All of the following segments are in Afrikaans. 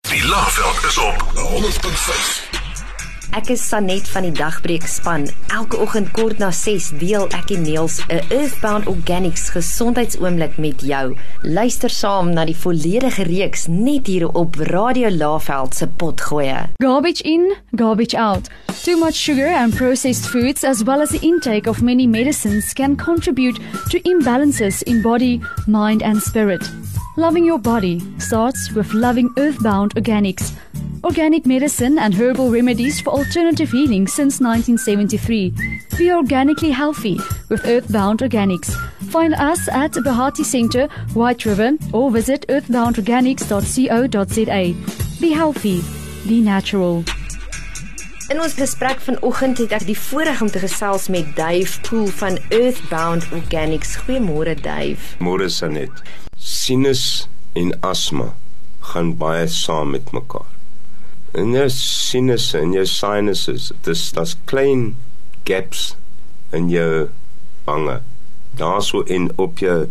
Die Laagveld is op 100.5. Ek is Sanet van die Dagbreek span. Elke oggend kort na 6 deel ek en Niels 'n Earthbound Organics gesondheidsoomblik met jou. Luister saam na die volledige reeks net hier op Radio Laagveld se potgoeie. Garbage in, garbage out. Too much sugar and processed foods as well as the intake of many medicines can contribute to imbalances in body, mind and spirit. Loving your body starts with loving Earthbound Organics. Organic medicine and herbal remedies for alternative healing since 1973. Be organically healthy with Earthbound Organics. Find us at Bahati Centre, White River, or visit earthboundorganics.co.za. Be healthy, be natural. In ons gesprek vanoggend het ek die voorreg om te gesels met Dave Poole van Earthbound Organics. Goeiemôre Dave. Môre Sanet. Sinus en asma gaan baie saam met mekaar. In jou sinusse en jou sinuses, dis klein gaps in jou wange. Daar so en op jou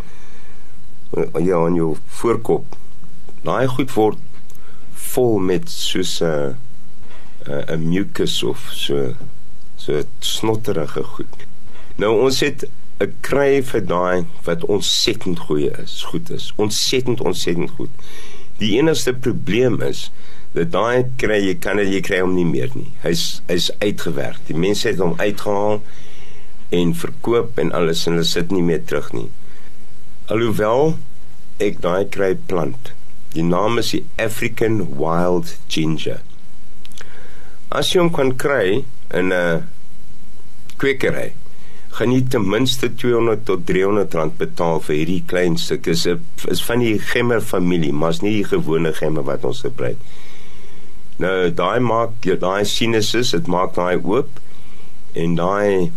aan jou voorkop. Daai goed word vol met soos 'n mucus of so snotterige goed. Nou ons het 'n kry vir daai wat ontsettend goed is. Ontsettend goed. Die enigste probleem is dat daai kry jy kry hom nie meer nie. Hy's uitgewerk. Die mense het hom uitgehaal en verkoop en alles en hulle sit nie meer terug nie. Alhoewel ek daai kry plant. Die naam is die African Wild Ginger. As jy hom kan kry in 'n kwekery, gaan jy ten minste 200 tot 300 rand betaal vir hierdie klein stuk. Is van die gemmer familie, maar is nie die gewone gemmer wat ons gebruik. Nou, daai maak daai sinuses, dit maak daai oop en daai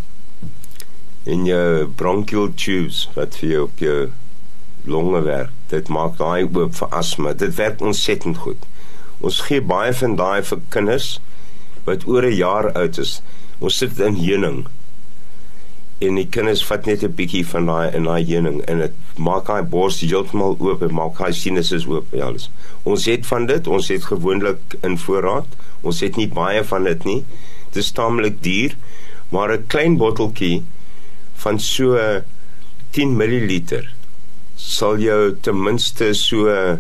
in jou bronchial tubes wat vir jou op jou longe werk, dit maak daai oop vir asma. Dit werk ontsettend goed. Ons gee baie van daai vir kinders wat oor 'n jaar oud is. Ons sit in heuning en die kinders vat net 'n bietjie van daai in daai heuning en dit maak daai bors heeltemal oop en maak daai sinuses oop en alles. Ons het van dit, ons het gewoonlik in voorraad. Ons het nie baie van dit nie. Dit is taamlik duur, maar 'n klein botteltjie van so 10 ml sal jou ten minste so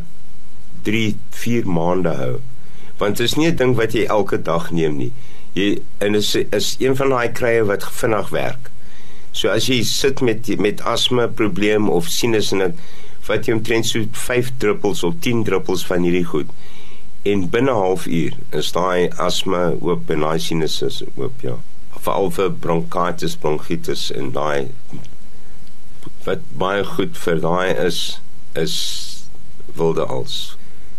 3-4 maande hou. Want dit is nie 'n ding wat jy elke dag neem nie. En is een van daai krye wat vinnig werk. So as jy sit met asma probleem of sinus en dit, vat jy omtrent so 5 druppels of 10 druppels van hierdie goed. En binne 'n halfuur is daai asma oop en daai sinusse oop, ja. Veral vir bronchitis en daai wat baie goed vir daai is wilde als.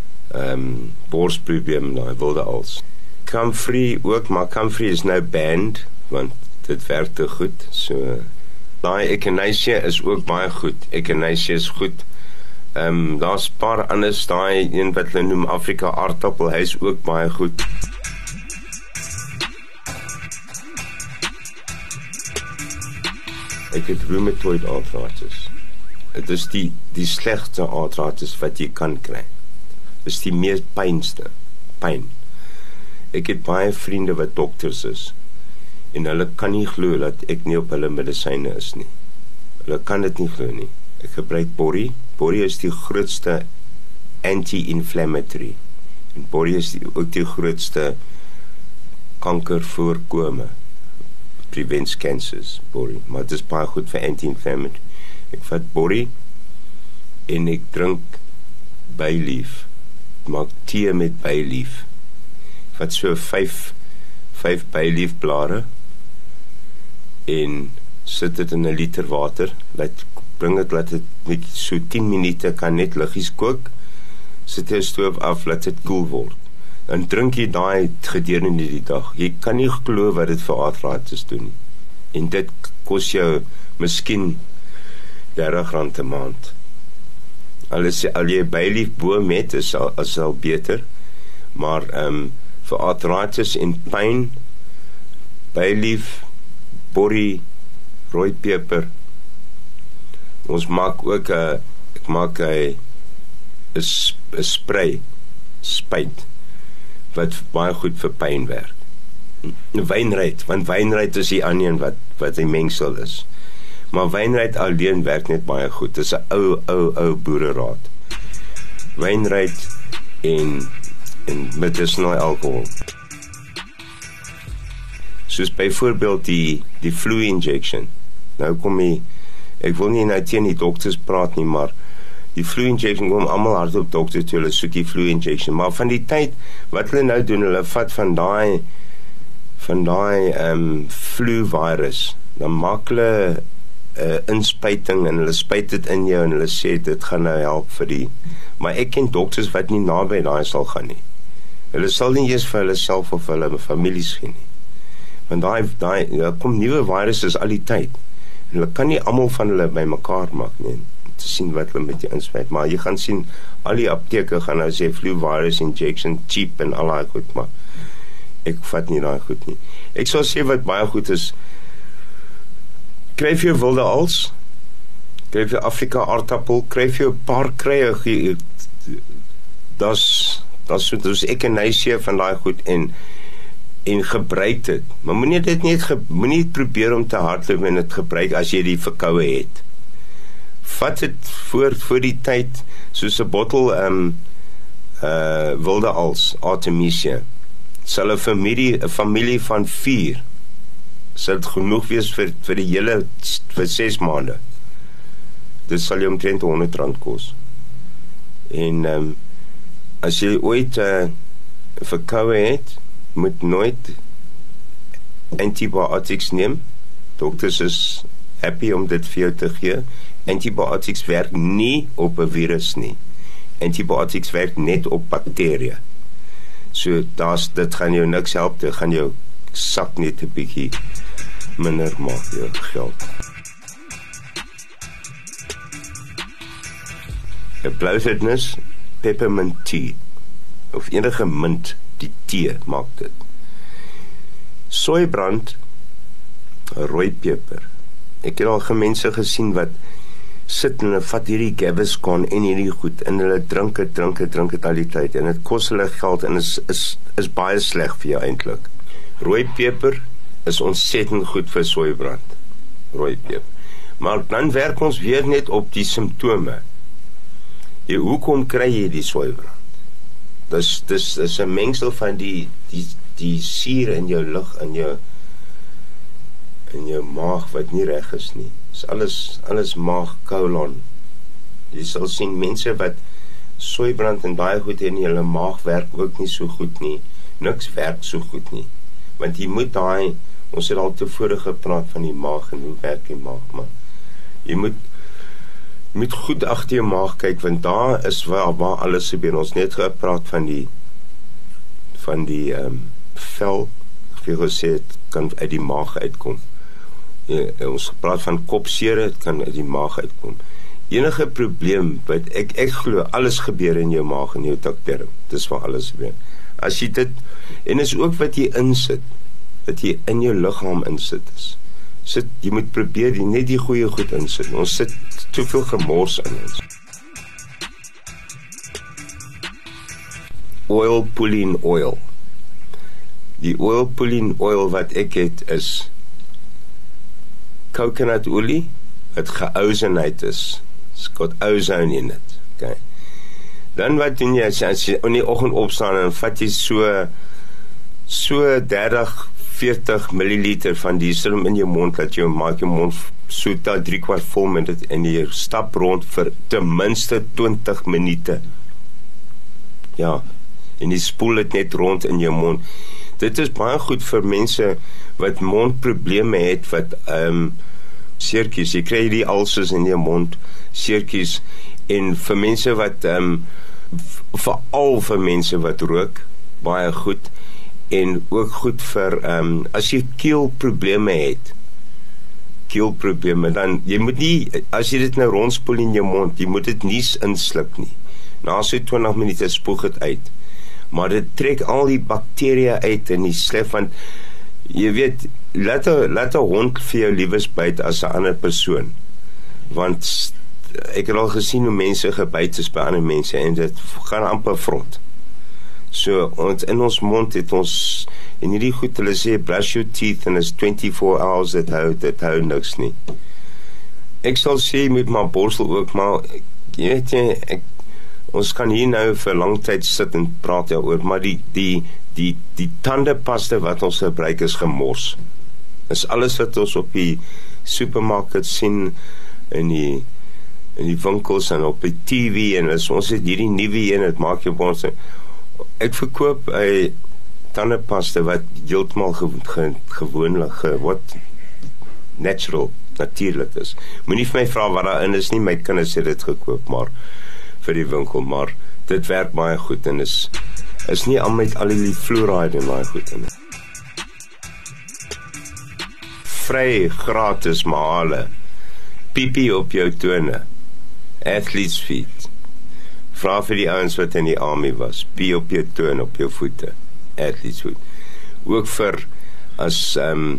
Borsprobleem, daai wilde als. Comfrey ook, maar Comfrey is nou banned want dit werk te goed. So daai echinacea is ook baie goed. Echinacea is goed. Daar's 'n paar anders, daai een wat hulle noem Afrika aardappel, hy is ook baie goed. Ek het rheumatoid arthritis. Dit is die slegste arthritis wat jy kan kry. Dit is die mees pyn. Ek het baie vriende wat dokters is en hulle kan nie glo dat ek nie op hulle medisyne is nie. Hulle kan dit nie glo nie. Ek gebruik Borrie. Borrie is die grootste anti-inflammatory. En Borrie is ook die grootste kankervoorkome. Prevents cancers, Borrie. Maar dit is baie goed vir anti-inflammatory. Ek vat Borrie en ek drink bayleaf. Ek maak tee met bayleaf. Ek vat so 5 bayleaf blare en sit dit in 1 liter water, laat dit met so 10 minute kan net liggies kook, sit jy stoof af, laat dit koel word. Dan drink jy daai gedurende die dag. Jy kan nie glo wat dit vir arthritis doen nie. En dit kos jou miskien R30 'n maand. Al jy bayleaf bo met is al beter, maar vir arthritis en pyn, bayleaf, Borrie, rooi peper. Ons maak ook ek maak 'n spray, spuit wat baie goed vir pyn werk. Wynruit, want wynruit is die ander een wat die mengsel is. Maar wynruit alleen werk net baie goed. Dis 'n ou boereraad. Wynruit en medicinal alcohol. Soos byvoorbeeld die flu injection. Nou kom ek wil nie nou teen die dokters praat nie, maar die flu injection kom almal hardop dokter toe, hulle soek die flu injection, maar van die tyd wat hulle nou doen, hulle vat van daai flu virus, dan maak hulle inspuiting en hulle spuit dit in jou en hulle sê dit gaan nou help vir die, maar ek ken dokters wat nie naby daai sal gaan nie. Hulle sal nie eers vir hulle self of hulle families gee nie. Want daar kom nuwe virusse al die tyd. En hulle kan nie almal van hulle bymekaar maak nie, te sien wat hulle met jou inspuit, maar jy gaan sien al die apteke gaan nou sê flu virus injection cheap en al daai goed, maar ek vat nie daai goed nie. Ek sal sê wat baie goed is, kry vir jou wilde als, kry vir jou Afrika aardappel, kry vir jou 'n paar krye, das soos echinacea van daai goed en gebruik dit. Maar moenie probeer om te hardloop en dit gebruik as jy die verkoue het. Vat dit voor die tyd, soos 'n bottel wilde als, Artemisia. Sal 'n familie van 4 sal dit genoeg wees vir die hele vir 6 maande. Dit sal jy omtrent R100 kos. En as jy ooit verkoue het, moet nooit antibiotics neem. Dokters is happy om dit vir jou te gee. Antibiotics werk nie op 'n virus nie. Antibiotics werk net op bakterieë. So dit gaan jou niks help, dit gaan jou sak net 'n bietjie minder maak jou geld. 'n Bluifitness peppermint tea of enige mint, die tee maak dit. Soeibrand, rooi peper. Ek het al mense gesien wat sit en hulle vat hierdie Gaviscon en hierdie goed en hulle drink dit al die tyd en dit kos hulle geld en is baie sleg vir jou eintlik. Rooi peper is ontsettend goed vir soeibrand. Rooi peper. Maar dan werk ons weer net op die simptome. Hoekom kry jy die soeibrand? Dis 'n mengsel van die suur in jou lug in jou maag wat nie reg is nie. Dis alles maag, kolon. Jy sal sien mense wat soeibrand en baie goed in hulle maag werk ook nie so goed nie. Niks werk so goed nie. Want jy moet ons het al tevore gepraat van die maag en hoe werk die maag, maar jy moet goed agter jou maag kyk, want daar is waar alles gebeur. Ons net gepraat van die vel, vir gesê het kan uit die maag uitkom. Ons gepraat van kopseer, het kan uit die maag uitkom. Enige probleem, wat ek glo, alles gebeur in jou maag en jou takterm. Dis waar alles gebeur. As jy dit, en is ook wat jy insit, wat jy in jou liggaam insit is. Jy moet probeer net die goeie goed insit. Ons sit te veel gemors in ons. Oil pulling oil. Die oil pulling oil wat ek het is coconutolie wat geozoneerd is. It's got ozone in it. Okay. Dan wat doen jy as jy in die oggend opstaan en vat jy so 30-40 milliliter van diesel in jou mond, dat jy maak jou mond so 3/4 vol met dit en jy stap rond vir ten minste 20 minute. Ja, en jy spoel dit net rond in jou mond. Dit is baie goed vir mense wat mondprobleme het, wat seertjies, jy kry die ulcers in jou mond, seertjies, en vir mense wat veral vir mense wat rook, baie goed, en ook goed vir as jy keelprobleme het, dan jy moet nie, as jy dit nou rondspoel in jou mond, jy moet dit nie insluk nie. Na so 20 minute spoeg dit uit. Maar dit trek al die bakterieë uit in die slef, want jy weet, laat 'n hond vir jou liewes byt as 'n ander persoon. Want ek het al gesien hoe mense gebyt is by ander mense en dit gaan amper vrot. So ons in ons mond het ons en hierdie goed, hulle sê brush your teeth and it's 24 hours dit hou niks nie. Ek sal sê met my borstel ook, maar jy weet ons kan hier nou vir lang tyd sit en praat daaroor, maar die tandepasta wat ons gebruik is gemors. Is alles wat ons op die supermarket sien in die winkels en op die TV en ons het hierdie nuwe een, dit maak jou bors. Ek verkoop 'n tandepasta wat heeltemal gewoonlik wat natural, natuurlik is. Moenie vir my vra wat daarin is nie, my kinders het dit gekoop maar vir die winkel, maar dit werk baie goed en is nie al met al die fluoride en baie goed in. Vry, gratis, mahale. Pipi op jou tone. Athlete's feet. Vra vir die ouens wat in die army was. Pie op jou tone, op jou voete. Athlete's feet. Ook vir as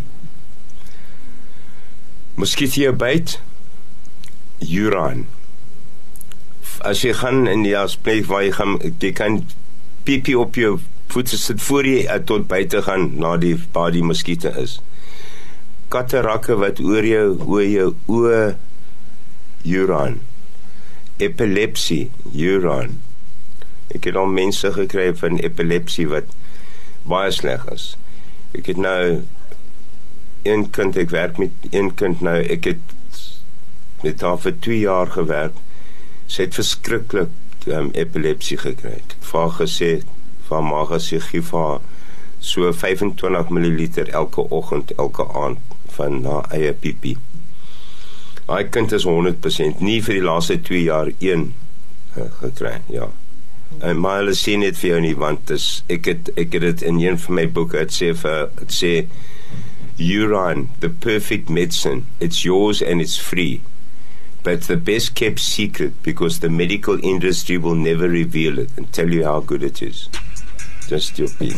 moskiet jou byt, urine. As jy gaan in die plek waar jy kan piepie op jou voete sit voor jy tot buite gaan na waar die moskiete is. Katarakke wat oor jou oë, urine. Epilepsie, urine. Ek het al mense gekry van epilepsie wat baie sleg is. Ek het nou een kind, ek werk met een kind nou, ek het met haar vir 2 jaar gewerk. Sy het verskriklik epilepsie gekry. Ek het vir haar gesê, van maar gesê, geef haar so 25 ml elke oggend, elke aand van haar eie piepie. Daai kind is 100%, nie vir die laaste 2 jaar 1 gekry, ja. Maar hulle sê net vir jou nie, want ek het dit in een van my boeke, het sê urine, the perfect medicine, it's yours and it's free. But the best kept secret because the medical industry will never reveal it and tell you how good it is. Just your pee.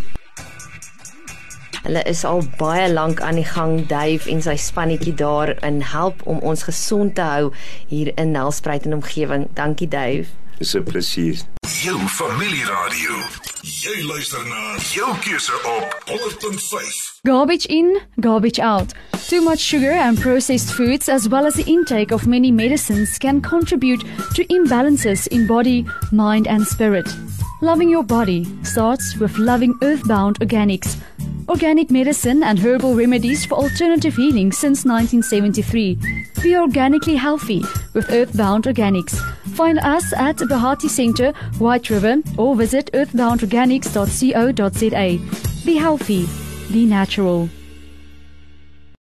Hulle is al baie lank aan die gang, Dave en sy spannetjie daar en help om ons gesond te hou hier in Nelspruit en omgewing. Dankie Dave. Dis 'n plesier. Jou familieradio. Jy luister na jou keuse op 100.5. Garbage in, garbage out. Too much sugar and processed foods, as well as the intake of many medicines, can contribute to imbalances in body, mind, and spirit. Loving your body starts with loving Earthbound Organics. Organic medicine and herbal remedies for alternative healing since 1973. Be organically healthy with Earthbound Organics. Find us at Bahati Centre, White River, or visit earthboundorganics.co.za. Be healthy. Be natural.